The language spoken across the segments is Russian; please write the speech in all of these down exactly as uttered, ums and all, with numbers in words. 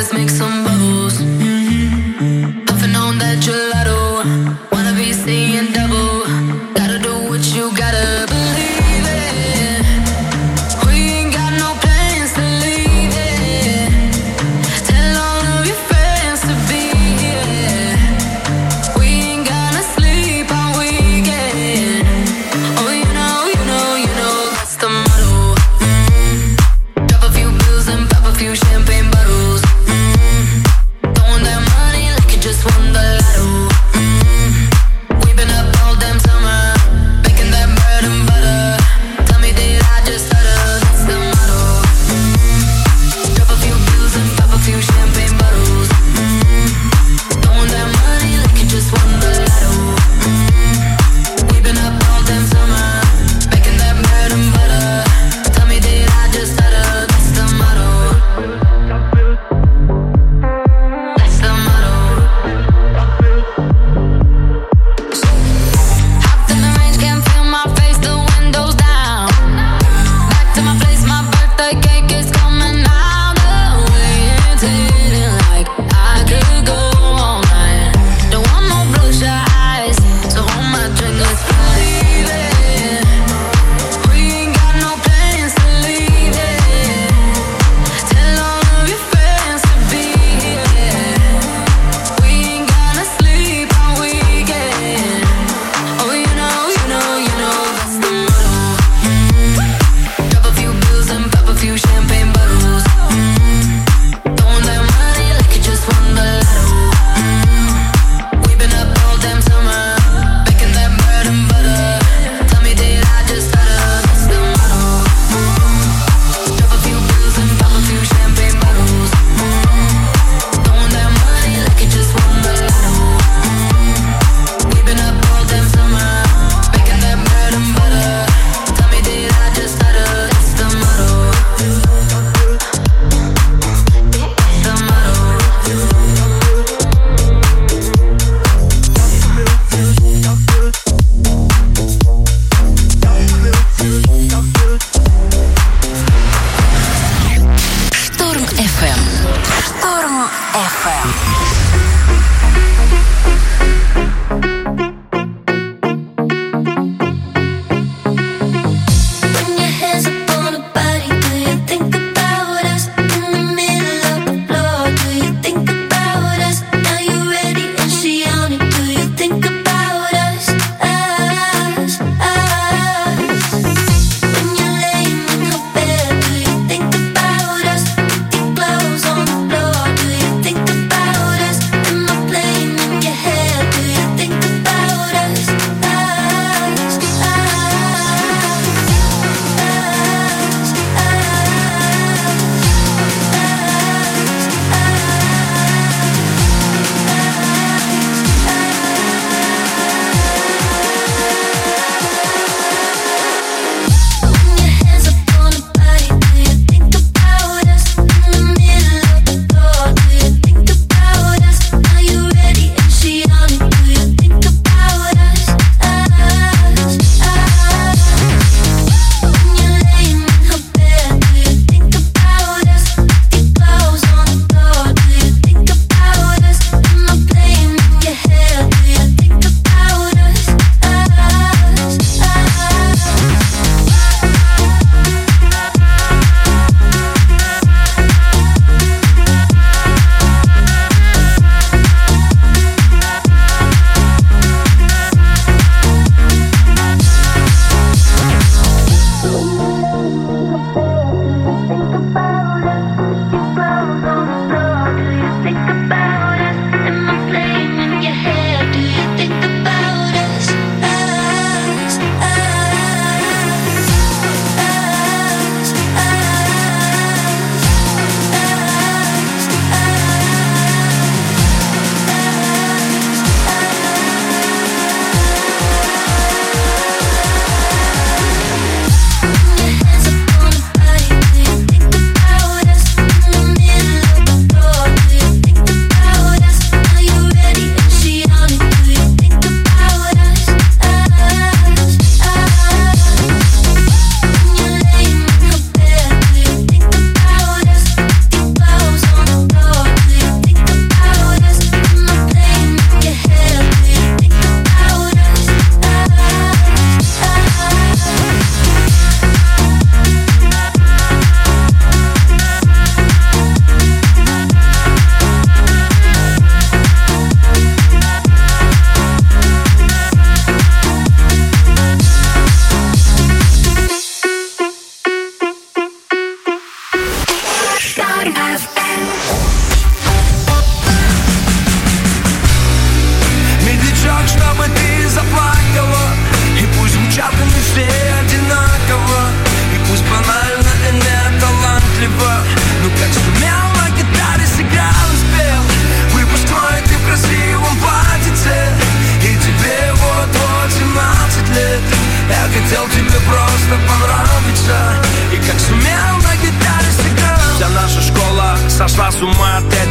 Think about us.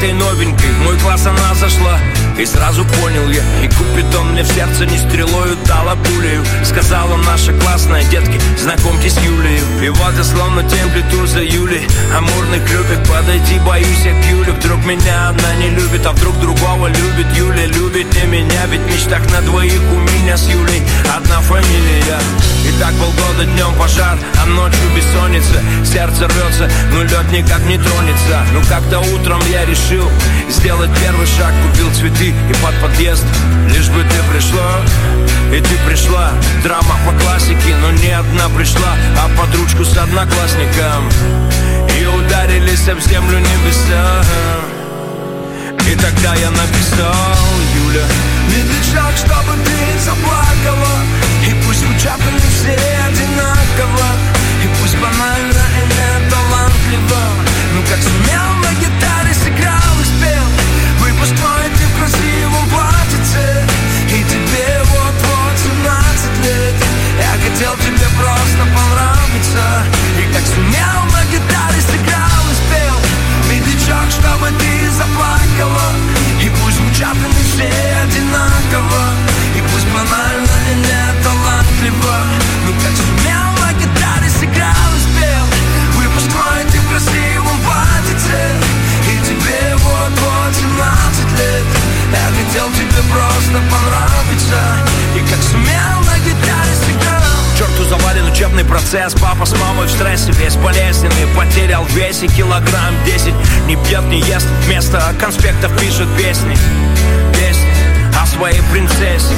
яркой, новенькой в мой класс она зашла. И сразу понял я, и Купидон мне в сердце не стрелою дала пулею. Сказала наша классная, детки, знакомьтесь с Юлею. И вот я словно темплиту за Юлей, амурный клюпик, подойти боюсь я к Юле. Вдруг меня она не любит, а вдруг другого любит. Юля любит не меня, ведь в мечтах на двоих у меня с Юлей одна фамилия. И так полгода днем пожар, а ночью бессонница. Сердце рвется, но лед никак не тронется. Ну как-то утром я решил сделать первый шаг, купил цветы и под подъезд. Лишь бы ты пришла, и ты пришла. Драма по классике, но не одна пришла, а под ручку с одноклассником. И ударились об землю небеса. И тогда я написал: Юля, медлячок, чтобы ты заплакала. И пусть звучат они все одинаково, и пусть банально и не талантливо, ну как сумел на гитаре сыграл и спел. Выпускной ты в красивом платьице, и тебе вот-вот семнадцать лет. Я хотел тебе просто понравиться, и как сумел на гитаре сыграл и спел. Медлячок, чтобы ты заплакала, и пусть звучат они все одинаково, и пусть банально и не талантливо, ну как сумел на гитаре сыграл и спел. Выпускной ты в красивом платьице, и тебе вот-вот семнадцать лет. Я хотел тебе просто понравиться, и как сумел на гитаре сыграл. Черту завален учебный процесс, папа с мамой в стрессе, весь болезненный, потерял в весе килограмм десять. Не пьет, не ест, вместо конспектов пишет песни. Песни о своей принцессе.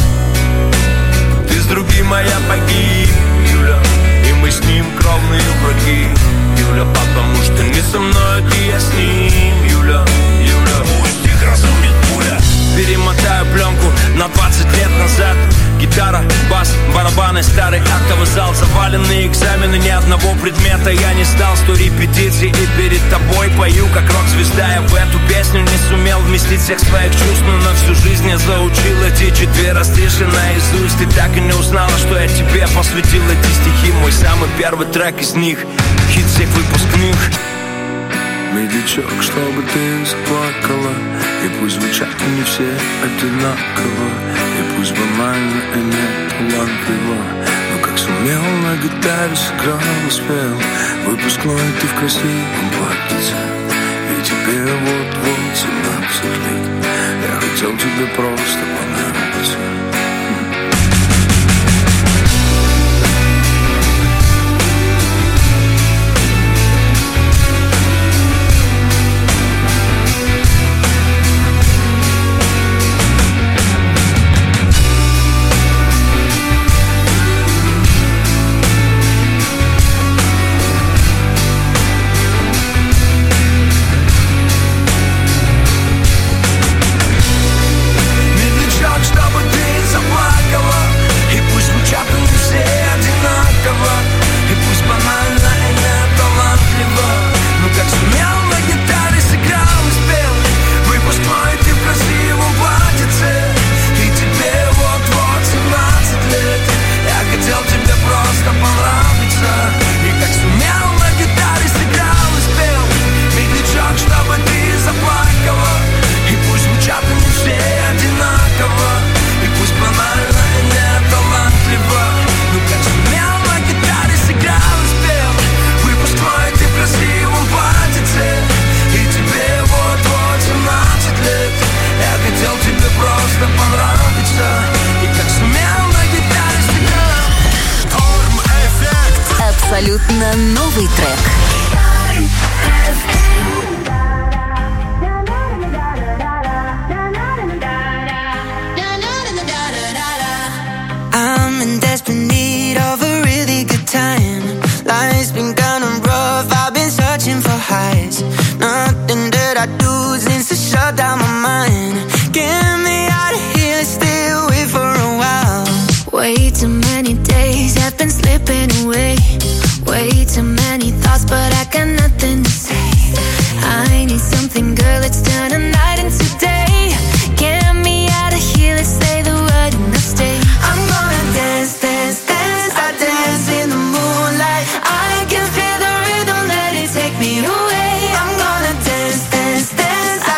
Ты с другим, моя погиб, Юля, и мы с ним кровные враги, Юля, потому что не со мной, ты я с ним, Юля, Юля. Пусть их разумит пуля. Перемотаю пленку на двадцать лет назад. Гитара, бас, барабаны, старый актовый зал. Заваленные экзамены, ни одного предмета я не сдал. Сто репетиций и перед тобой пою, как рок-звезда. Я в эту песню не сумел вместить всех своих чувств, но на всю жизнь я заучил эти четверостиши наизусть. Ты так и не узнала, что я тебе посвятил эти стихи. Мой самый первый трек из них, хит всех выпускных. Медлячок, чтобы ты заплакала, и пусть звучат они все одинаково, и пусть банально и не талантливо, но как сумел на гитаре сыграл и спел. Выпускной ты в красивом платьице, и тебе вот-вот семнадцать лет. Я хотел тебе просто понравиться. Абсолютно новый трек. I'm in desperate need of a really good time. Life's been kind of rough, I've been searching for highs. Nothing that I do seems to shut down my mind. Get me out of here, stay away for a while. Way too many days have been slipping away. Way too many thoughts, but I got nothing to say. I need something, girl, let's turn a night into day. Get me out of here, let's say the word and I'll stay. I'm gonna dance, dance, dance, I dance in the moonlight. I can feel the rhythm, let it take me away. I'm gonna dance, dance, dance,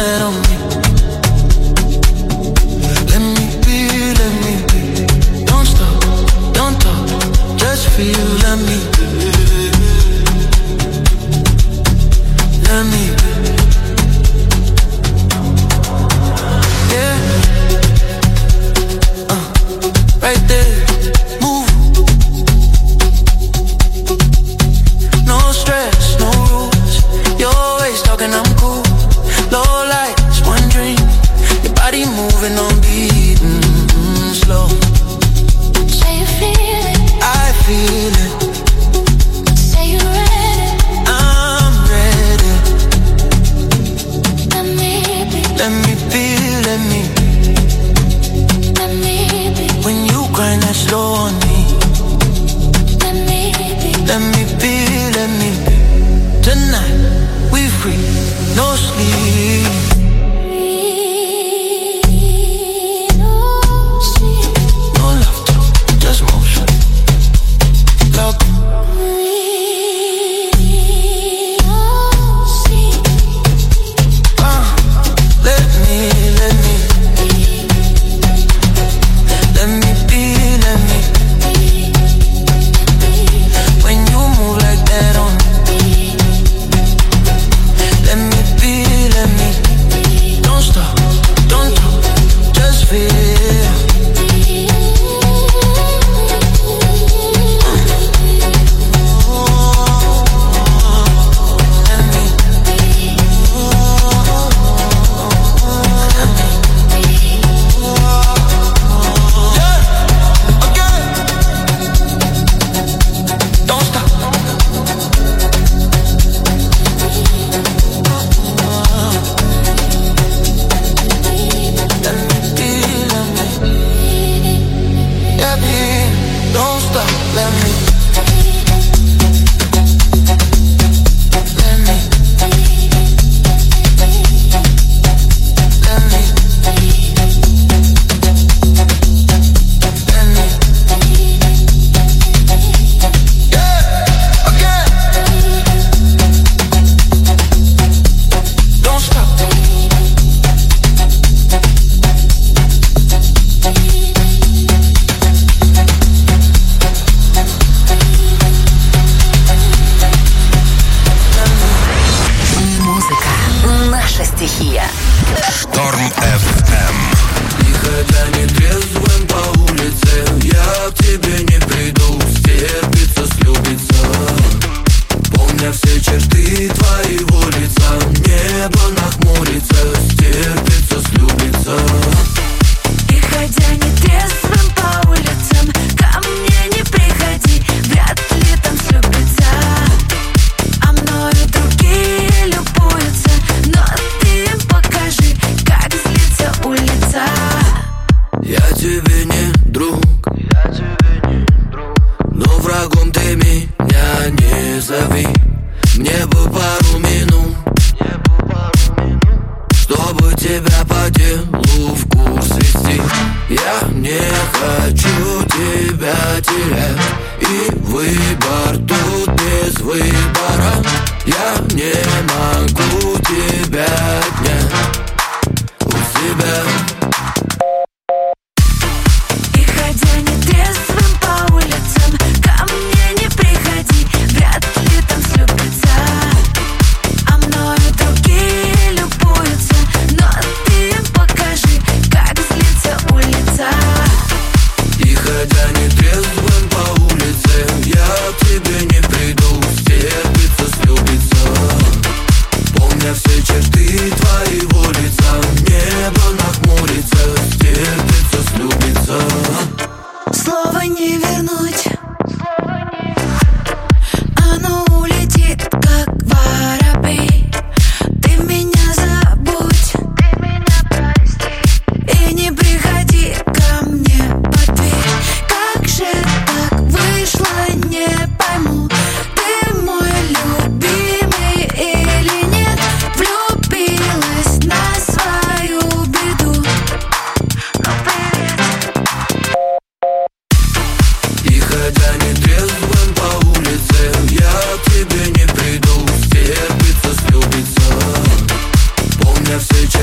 that on me. Let me be, let me be. Don't stop, don't talk, just feel, let me be. Let me be. Yeah. Uh, right there. Move. No stress, no rules. You're always talking, I'm cool. Low lights, one dream. Your body moving on beat, mm-hmm, slow. Say you feel it. I feel it. Say you're ready. I'm ready. Let me be. Let me be, let me be. Let me be. When you grind that slow on me. Let me be. Let me be, let me be. Tonight, we free, no sleep. No love talk, just motion. Love. Uh, let me, let me. Let me be, let me. When you move like that on me. Let me be, let me. Don't stop, don't talk, just feel. Все черты твоей воли.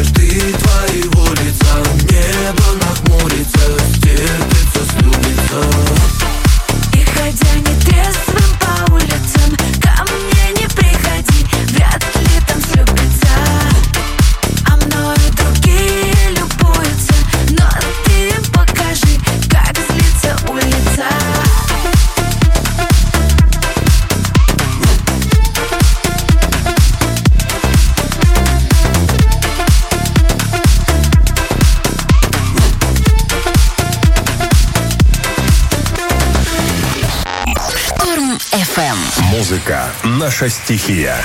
каждый твоего лица. Небо нахмурится, стерпится, слюбится. И ходя нетрезвым по улицам, ко мне не приходи, вряд ли там слюбится. А мною другие любуются, но ты им покажи, как злится улица. Шторм эф эм. Музыка — наша стихия.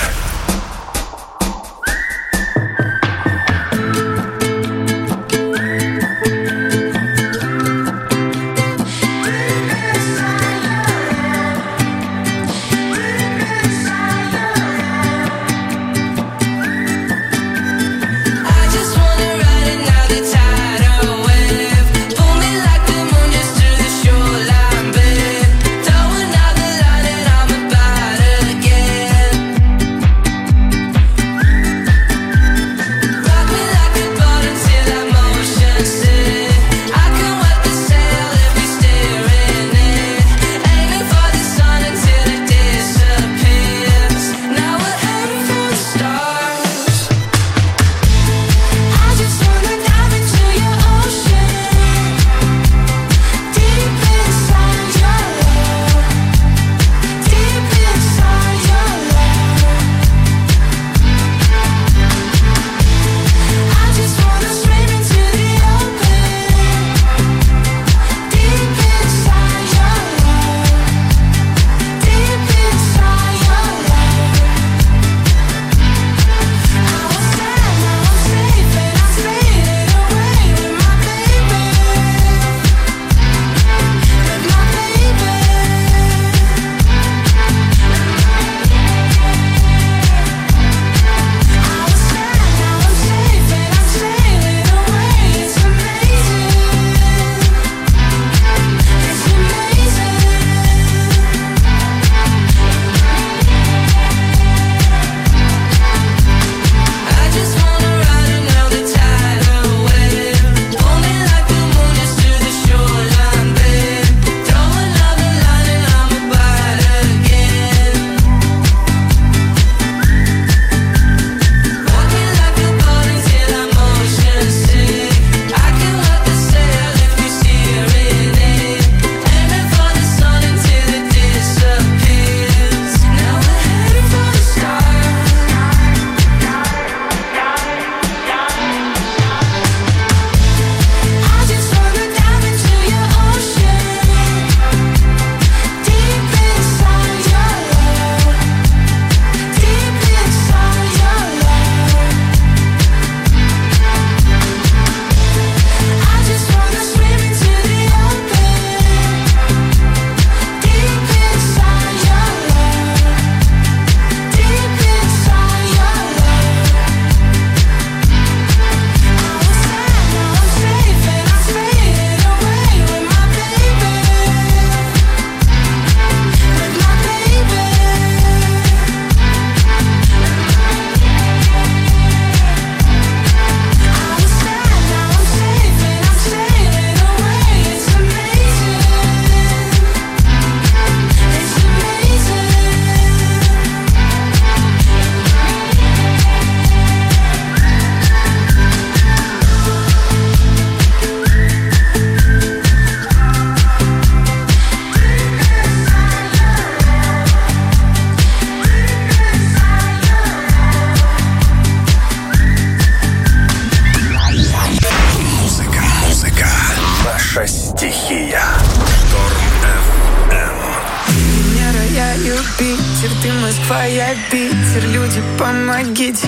Питер, ты Москва, я Питер. Люди, помогите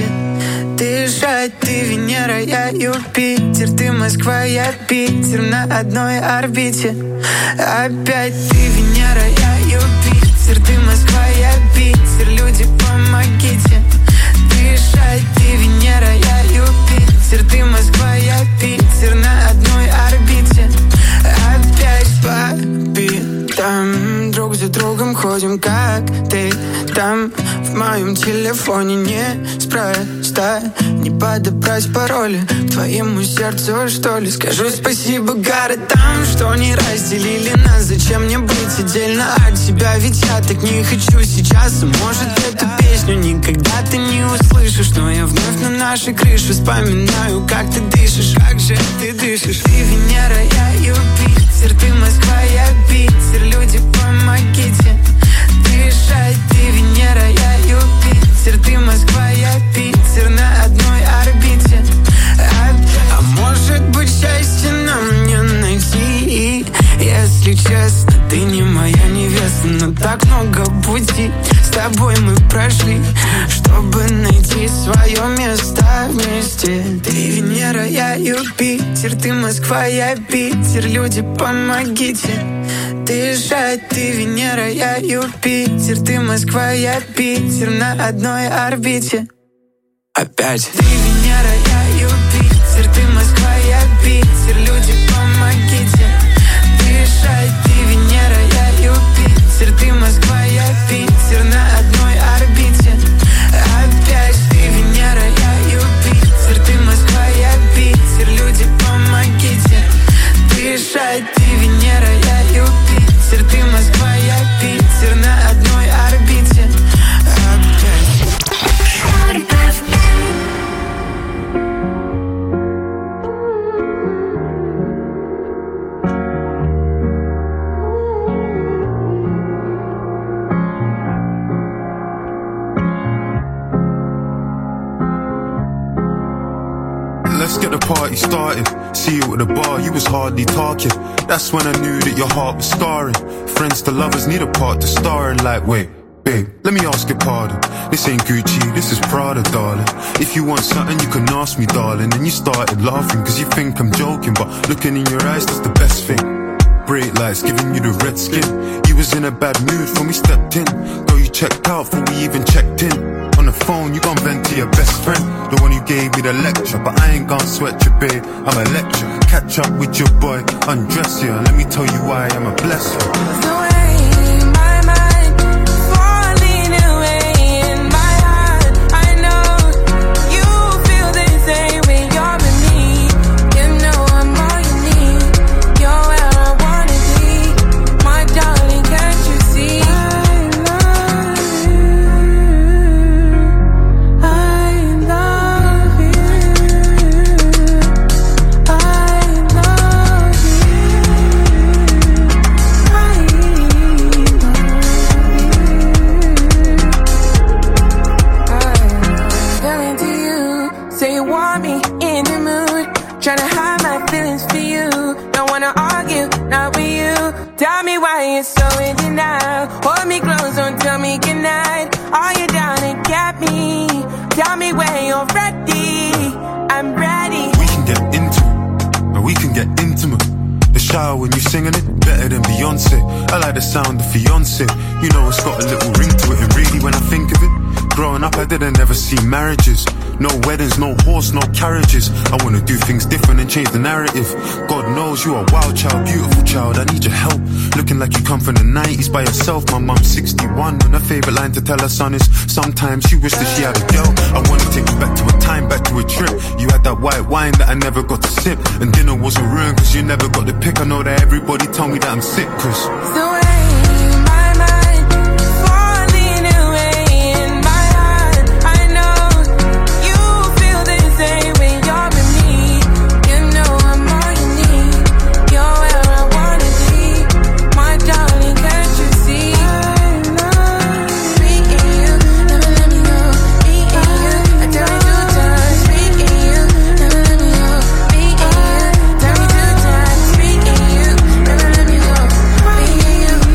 дышать. Ты Венера, я Юпитер. Ты Москва, я Питер. На одной орбите. Опять ты Венера, я Юпитер. Ты Москва, я Питер. Люди, помогите дышать. Ты Венера, я Юпитер. Ты Москва, я Питер. На одной орбите. Опять по там друг за другом ходим, как ты там в моем телефоне неспроста. Не подобрать пароли к твоему сердцу, что ли. Скажу спасибо городам, что не разделили нас. Зачем мне быть отдельно от тебя? Ведь я так не хочу сейчас. Может, эту песню никогда ты не услышишь, но я вновь на нашей крыше вспоминаю, как ты дышишь. Как же ты дышишь? Ты Венера, я Юпитер. Ты Москва, я Питер. Люди, помогите дышать. Ты Венера, я Юпитер. Ты Москва, я Питер. На одной орбите. А, а может быть, счастье нам не найти? Если честно, ты не моя невеста, но так много пути с тобой мы прошли, чтобы найти свое место вместе. Ты Венера, я Юпитер. Ты Москва, я Питер. Люди, помогите дышать. Ты Венера, я Юпитер. Ты Москва, я Питер. На одной орбите. Опять. Ты Венера, я Юпитер. Ты Москва, я Питер. Люди, помогите дышать. Ты Венера, я Юпитер. Ты Москва, я Питер. На одной орбите. Опять. Ты Венера, я Юпитер. Ты Москва, я Питер. Люди, помогите дышать. Ты Венера, я Юпитер. Ты Москва, я Питер. На одной орбите. Let's get the party started. See you at the bar, you was hardly talking. That's when I knew that your heart was scarring. Friends to lovers need a part to star in. Like, wait, babe, let me ask your pardon. This ain't Gucci, this is Prada, darling. If you want something, you can ask me, darling. And you started laughing, cause you think I'm joking. But looking in your eyes, that's the best thing. Bright lights giving you the red skin. You was in a bad mood when we stepped in. Girl, you checked out before we even checked in. On the phone, you gon' vent to your best friend, the one who gave me the lecture. But I ain't gon' sweat you, babe, I'm a lecture. Catch up with your boy, undress you, and let me tell you why I'm a blessing. The way my mind falling away in my heart, I know you feel the same way. You're with me, you know I'm all you need. You're where I wanna be, my darling, can't you see? Tryna hide my feelings for you. Don't wanna argue, not with you. Tell me why you're so in denial. Hold me close, don't tell me goodnight. Are you down to get me? Tell me when you're ready. I'm ready. We can get into it, and we can get intimate. The shower when you singing it, better than Beyonce. I like the sound of fiance. You know it's got a little ring to it, and really when I think of it, growing up I didn't ever see marriages. No weddings, no horse, no carriages. I wanna do things different and change the narrative. God knows you are a wild child, beautiful child, I need your help. Looking like you come from the nineties by yourself. My mum's sixty-one, and her favourite line to tell her son is, sometimes she wished that she had a girl. I wanna take you back to a time, back to a trip. You had that white wine that I never got to sip, and dinner wasn't ruined cause you never got the pick. I know that everybody tell me that I'm sick cause the way my mind falling away in my heart, I know you feel the same way. You're with me, you know I'm all you need. You're where I wanna be, my darling, can't you see? I love me in you, never let me go. Me in you, I tell you two times. Me in you, never let me go. Me in you, tell me two times. Me in you, never let me go. Me in you.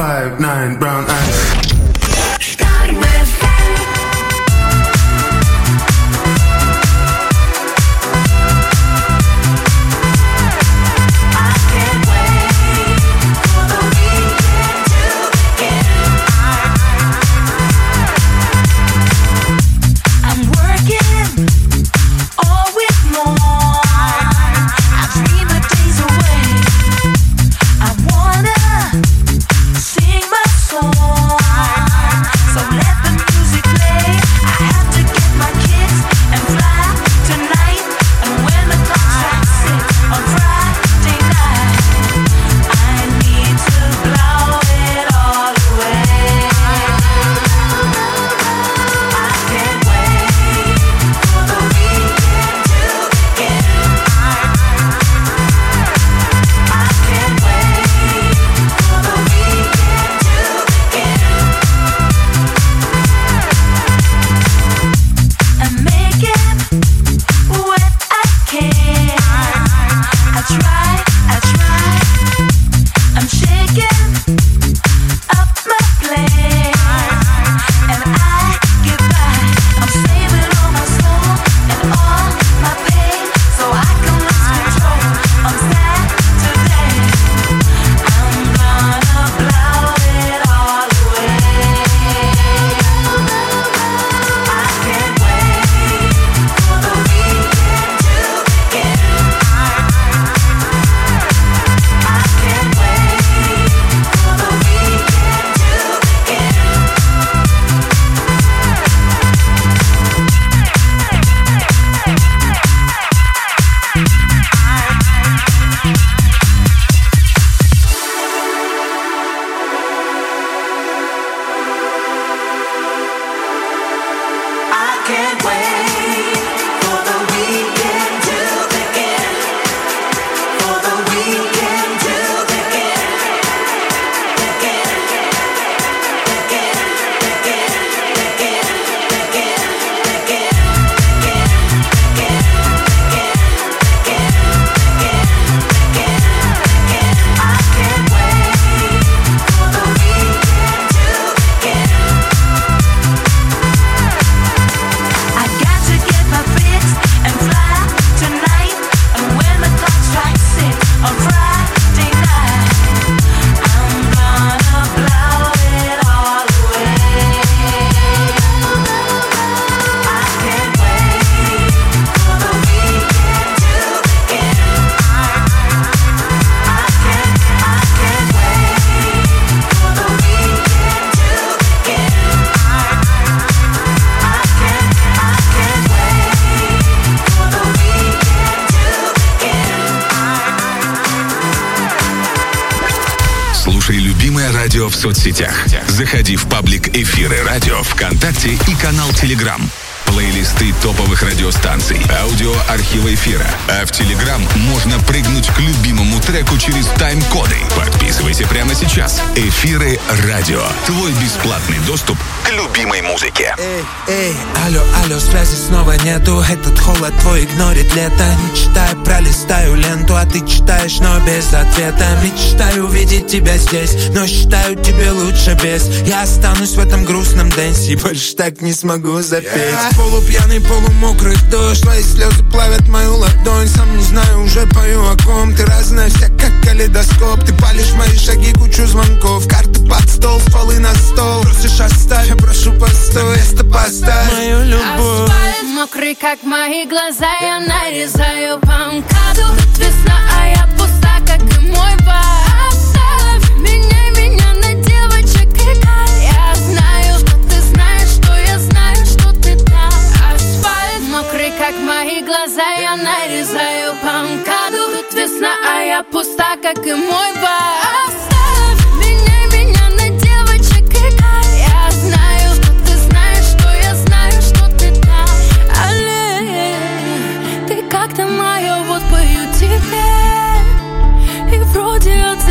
five nine, brown eyes. Радио в соцсетях. Заходи в паблик «Эфиры радио» ВКонтакте и канал Телеграм. Плейлисты топовых радиостанций, аудиоархива эфира. А в Телеграм можно прыгнуть к любимому треку через тайм-коды. Подписывайся прямо сейчас. «Эфиры радио». Твой бесплатный доступ к любимой музыке. Эй, эй, алло, алло, связи снова нету. Этот холод твой игнорит лето. Не читаю, пролистаю ленту, а ты читаешь, но без ответа. Мечтаю увидеть тебя здесь, но считаю, тебе лучше без. Я останусь в этом грустном дэнсе, больше так не смогу запеть. Yeah. Полупьяный, полумокрый дождь, твои слезы плавят мою ладонь. Сам не знаю, уже пою о ком. Ты разная вся, как калейдоскоп. Ты палишь мои шаги, кучу звонков. Карты под стол, полы на стол. Просишь оставь, я прошу постой. Место поставь мою любовь. Асфальт мокрый, как мои глаза. Я нарезаю по МКАДу. Тут весна, а я пуста, как и мой бар. Оставь меня, меня на девочек играй. Я знаю, что ты знаешь, что я знаю, что ты там. Асфальт мокрый, как мои глаза. Я нарезаю по МКАДу. Тут весна, а я пуста, как и мой бар. Оставь меня, меня на девочек играй. Я знаю, что ты знаешь, что я знаю, что ты там. Алле, ты как-то моя, вот пою тебе. И вроде от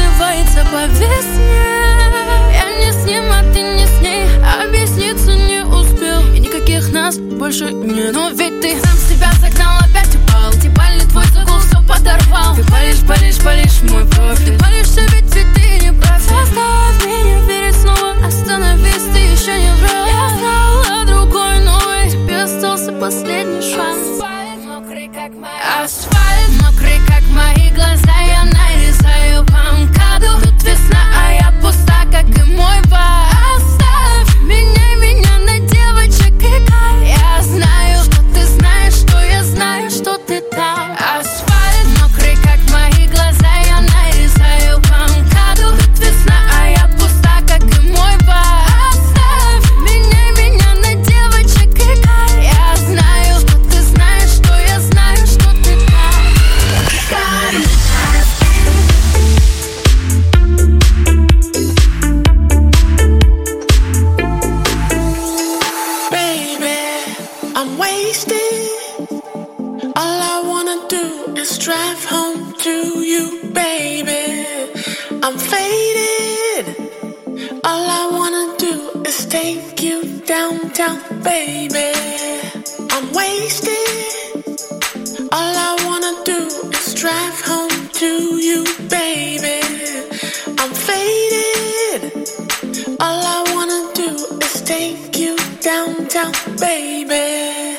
downtown, baby. I'm wasted. All I wanna do is drive home to you, baby. I'm faded. All I wanna do is take you downtown, baby.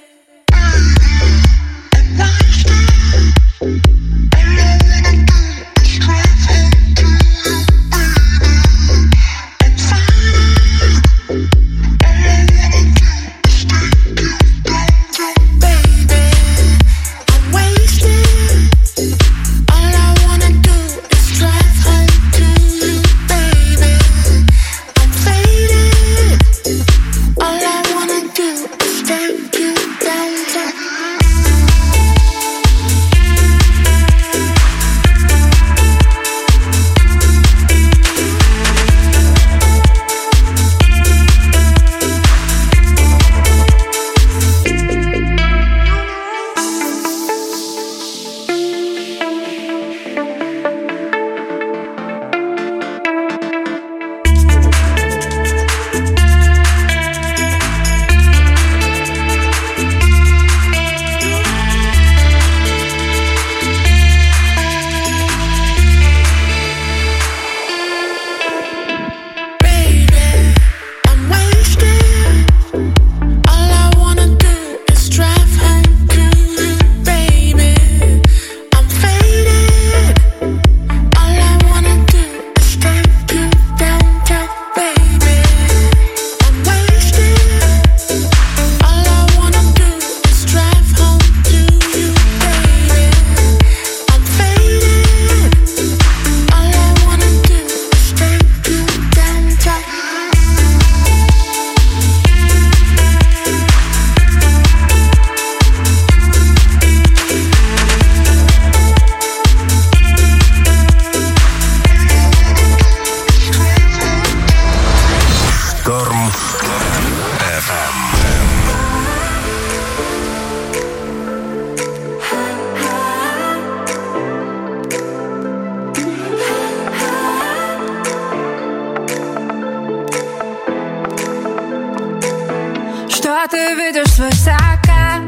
Ты видишь свысока.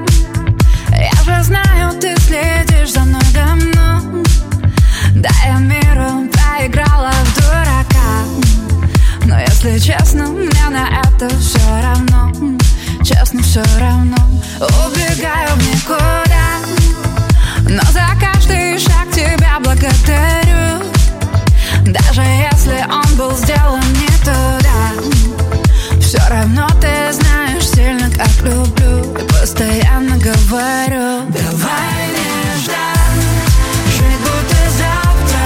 Я же знаю, ты следишь за мной давно. Да, я миру проиграла в дурака. Но если честно, мне на это все равно. Честно, все равно. Убегаю в никуда, но за каждый шаг тебя благодарю. Даже если он был сделан не туда, все равно ты знаешь сильно, как люблю. И постоянно говорю: давай не ждать, жить будто завтра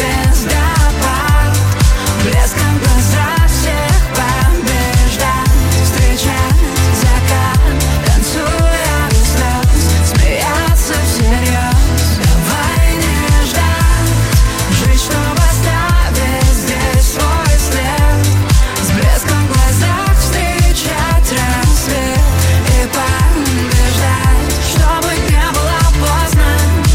звездопад, блеском в глазах всех побеждать, встречать закат, танцуя без слез, смеяться всерьез. Давай не ждать, жить, чтобы оставить здесь свой след, с блеском в глазах встречать рассвет и побеждать, чтобы не было поздно.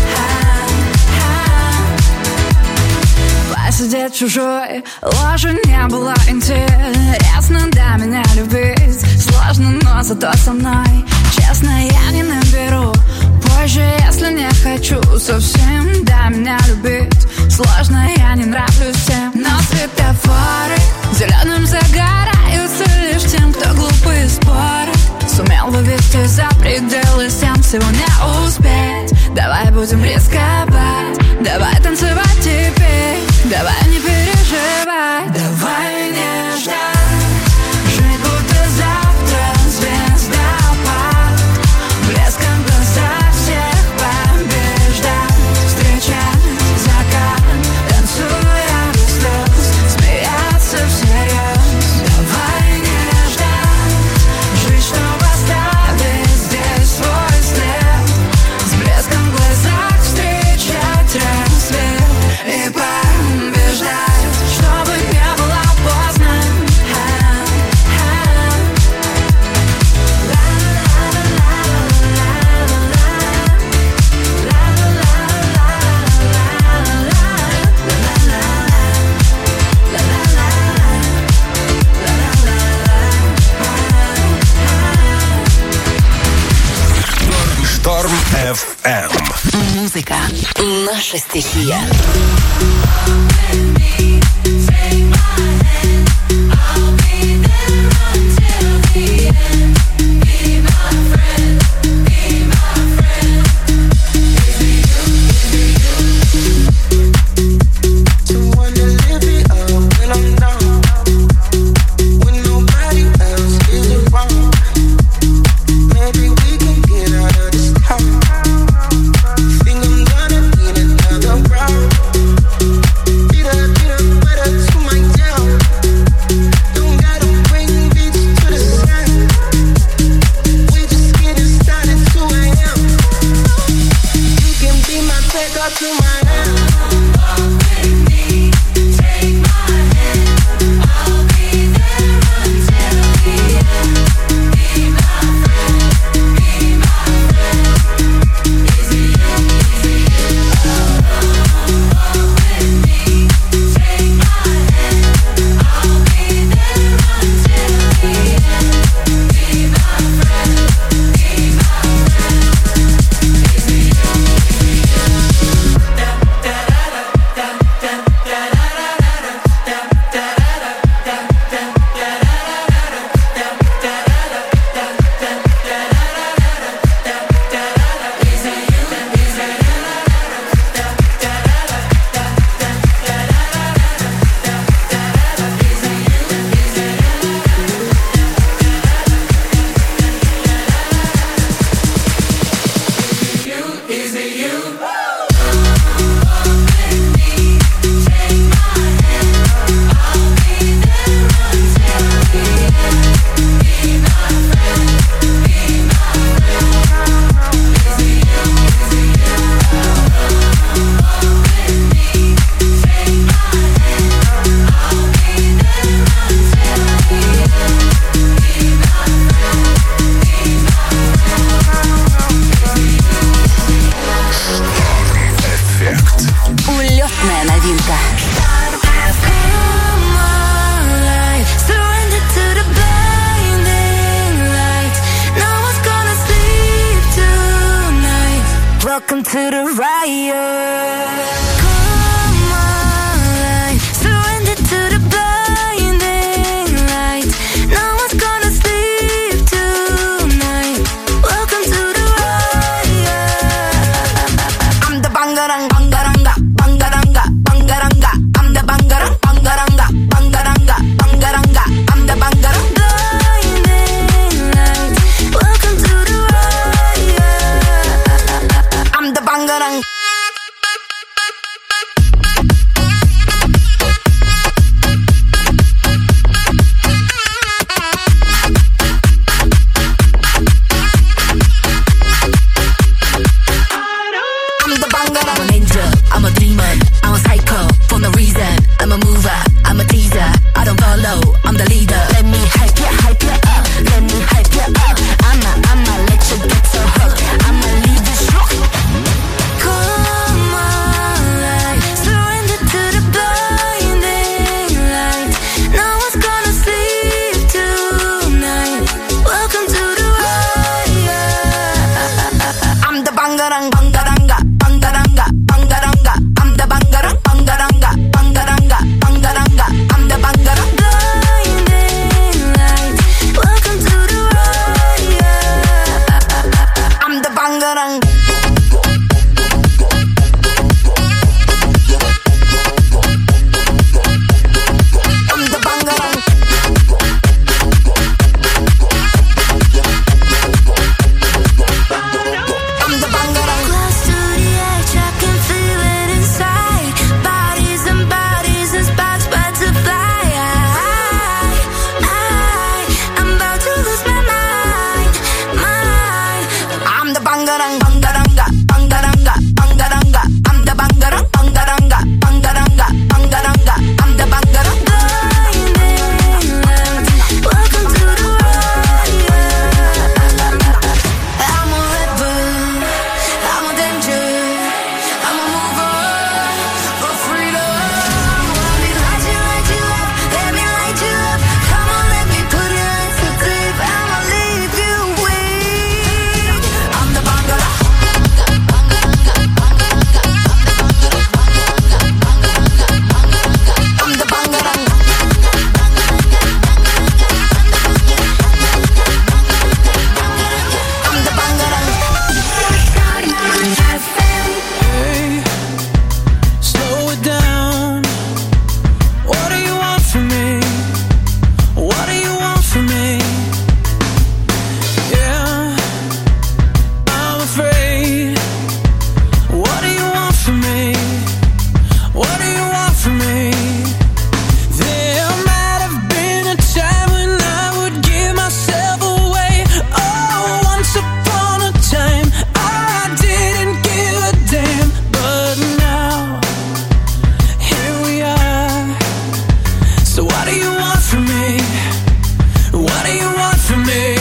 Посидеть в чужой ложи не было интересно, да, меня любить сложно, но зато со мной честно я не наберу позже, если не хочу совсем. Да, меня любить сложно, я не нравлюсь всем, но светофоры зеленым загораются лишь тем, кто глупые споры сумел вывести за пределы, всем сегодня успеть. Давай будем рисковать, давай танцевать теперь, давай не переживать, давай не ждать, жить будто завтра звездопад, блеском в глазах всех побеждать, встречать закат, танцуя без слез, смеяться всерьез. Давай не ждать, жить, чтобы оставить здесь свой след, с блеском в глазах встречать Музыка — наша стихия. Welcome to the riot. Come on, surrender to the blinding light. No one's gonna sleep tonight. Welcome to the riot. I'm the bangarang, bangaranga, bangaranga, bangaranga. I'm the bangarang, bangaranga, bangaranga, bangaranga. I'm the bangarang. Blinding light. Welcome to the riot. I'm the bangarang. I'm a demon, I'm a psycho, for no reason. I'm a mover, I'm a teaser, I don't follow, I'm the leader. Let me hype ya, hype ya up, let me hype ya up. I'ma, I'ma let you get so hooked, I'ma leave you shook. Come on, light, surrender to the blinding light. No one's gonna sleep tonight. Welcome to the riot. I'm the bangarang, bangaranga, bangaranga, bangaranga. I'm the bangarang, bangaranga, bangaranga, bangaranga. I'm the bangarang. Blinding light. Welcome to the riot. I'm the bangarang. I'm the bangarang. I'm the bangarang. Close to the edge, I can feel it inside. Bodies and bodies and spots about to fly. I, I'm about to lose my mind, mind. I'm the bangarang, bangaranga, bangaranga, bangaranga. I'm the bangarang, bangaranga, bangaranga, bangaranga. I'm the bangarang. Blinding light. Welcome to the riot. I'm a rebel, I'm a danger, I'm a mover for freedom. Let me light you, light you up, let me light you up. Come on, let me put you in so deep, I'ma leave you weak. I'm the bangarang. What do you want from me? What do you want from me?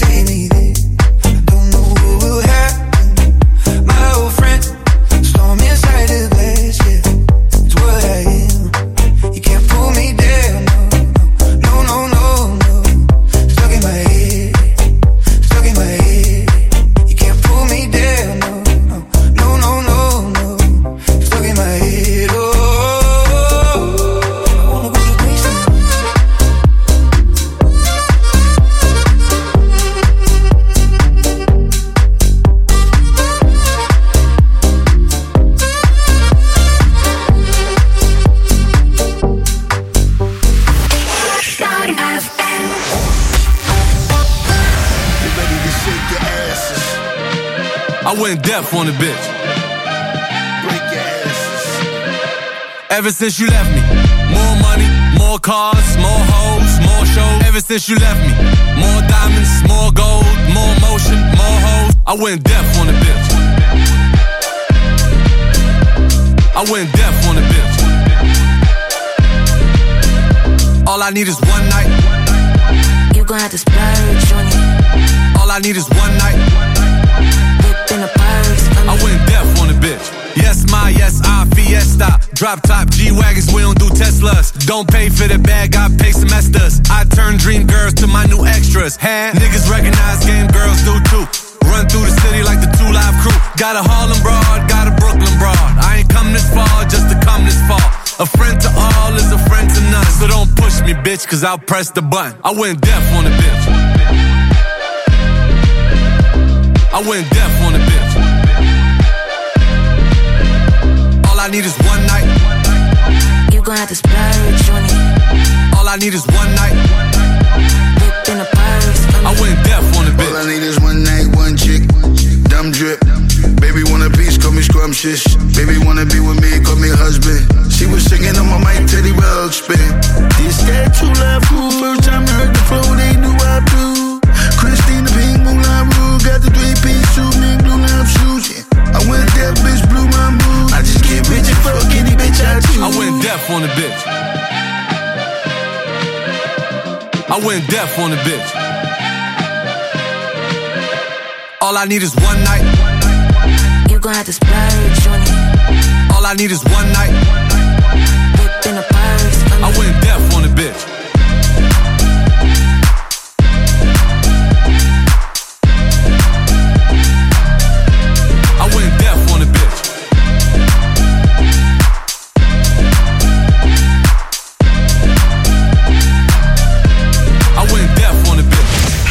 Stormy I went deaf on the bitch. Ever since you left me, more money, more cars, more hoes, more shows. Ever since you left me, more diamonds, more gold, more motion, more hoes. I went deaf on the bitch. I went deaf on the bitch. All I need is one night. You gon' have to splurge on it. All I need is one night. Whip in a purse. I went deaf on the bitch. Yes, my, yes, I, Fiesta. Drop top G-Wagons, we don't do Teslas. Don't pay for the bag, I pay semesters. I turn dream girls to my new extras. Hand niggas recognize game girls do too. Run through the city like the two Live Crew. Got a Harlem broad, got a Brooklyn broad. I ain't come this far just to come this far. A friend to all is a friend to none. So don't push me, bitch, cause I'll press the button. I went deaf on the bitch. I went deaf on the bitch. All I need is one night. You gon' have to splurge on it. All I need is one night. Whip in a purse. I went deaf on the bitch. All I need is one night, one chick. Dumb drip. Baby want a piece, call me scrumptious. Baby wanna be with me, call me husband. She was singing on my mic, Teddy Ruxpin. This that true love fool. First time I heard the flow, they knew I blew. Christina Pink, Moulin Rouge. Got the three-piece suit, mink blue love shoes. Yeah. I went deaf, bitch, blew my mood. I just get rich and fuck any bitch I choose. I went deaf on the bitch. I went deaf on the bitch. All I need is one night. You gon' have to splurge on it. All I need is one night. Whip in a purse. I went deaf on the bitch. I went deaf on the bitch. I went deaf on the bitch.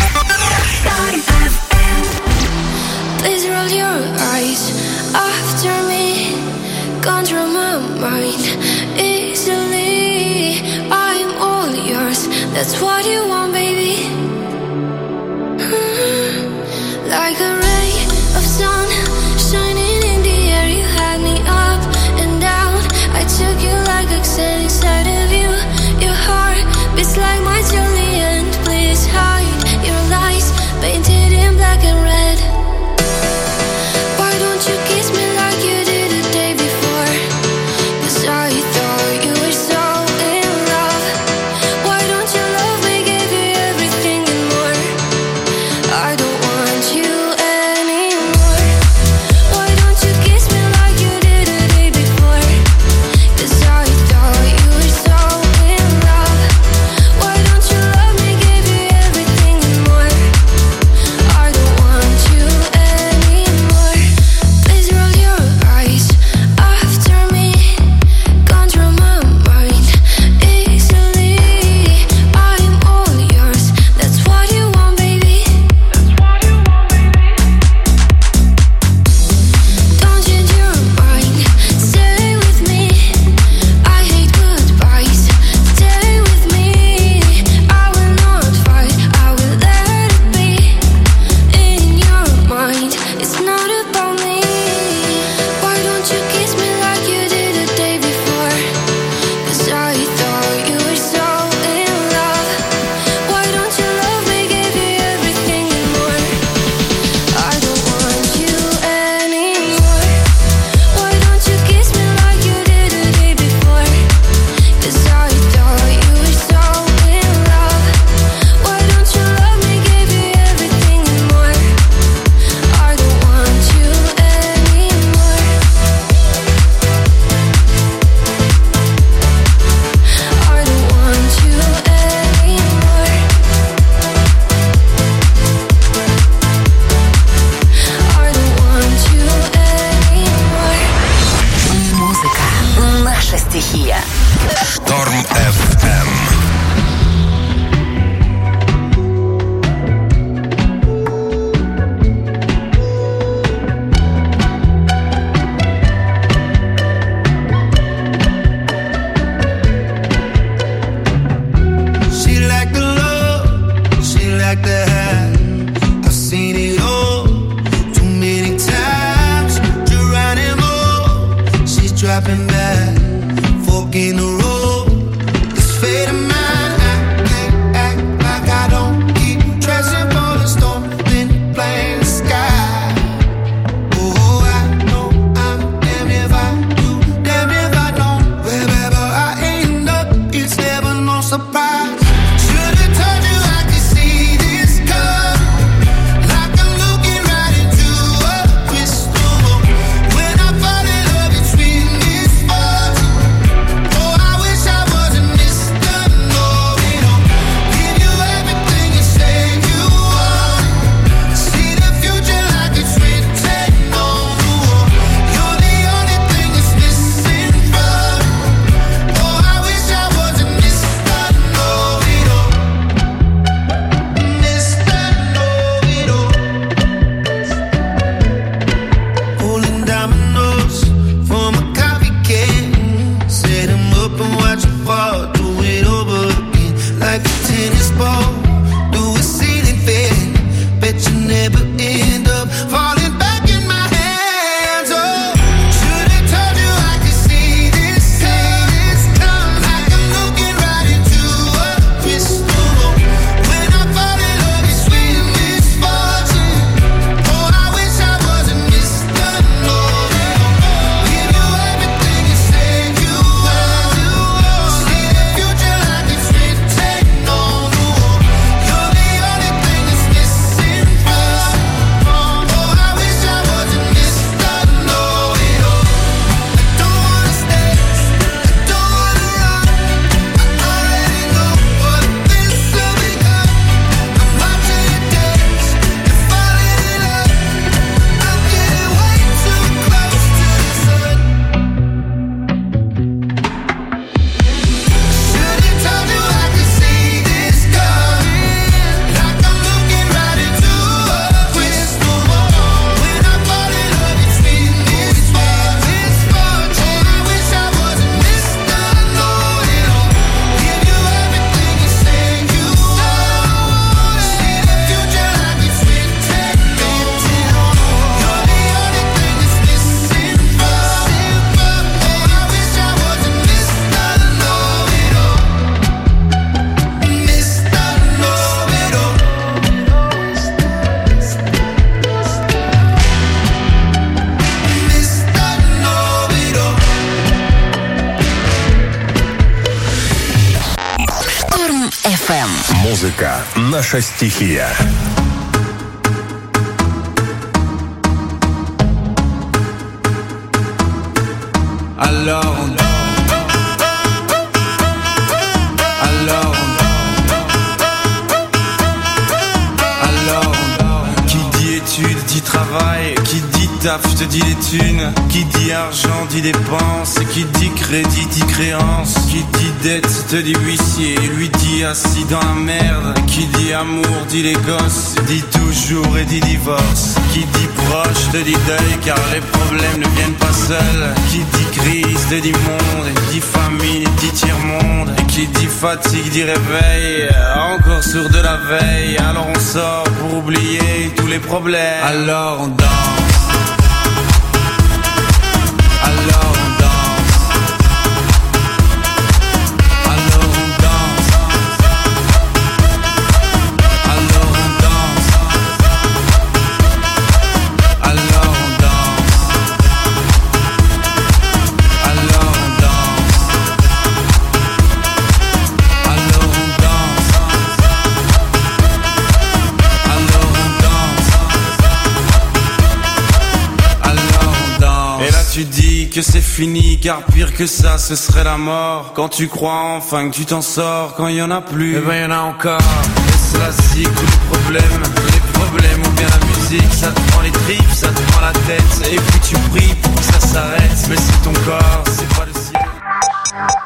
Please roll your eyes after me. Control my mind easily. I'm all yours. That's what you want, baby. Mm-hmm. Like a ray of sun shining in the air, you had me up and down. I took you like a stand inside of you. Your heart beats like my Juliet. Please hide your lies, painted in black and red. Why don't you kiss me like you did the day before? Cause I thought you were so in love. Why don't you love me, give you everything and more? I don't want you эф эм. Музыка — наша стихия. Alors on Alors Alors Qui dit études dit travail. Qui dit taf te dit les thunes. Qui dit argent dit dépenses. Qui dit crédit dit créance. Qui dit dette te dit huissier. Lui dit assis dans la merde. Qui dit amour dit les gosses. Dit toujours et dit divorce. Qui dit proche te dit deuil car les problèmes ne viennent pas seuls. Qui dit crise te dit monde. Et dit famine dit tiers-monde. Et qui dit fatigue dit réveil. Encore sourd de la veille. Alors on sort pour oublier tous les problèmes. Alors on danse. Alors on danse. Alors on danse. Alors on danse. Alors on danse. Alors on danse. Alors on danse. Alors on danse. Alors on danse. Et là tu dis que c'est fini car pire que ça ce serait la mort. Quand tu crois enfin que tu t'en sors. Quand il y en a plus, eh ben y en a encore. Et c'est la zik ou les problèmes. Les problèmes ou bien la musique. Ça te prend les tripes, ça te prend la tête. Et puis tu pries pour que ça s'arrête. Mais c'est ton corps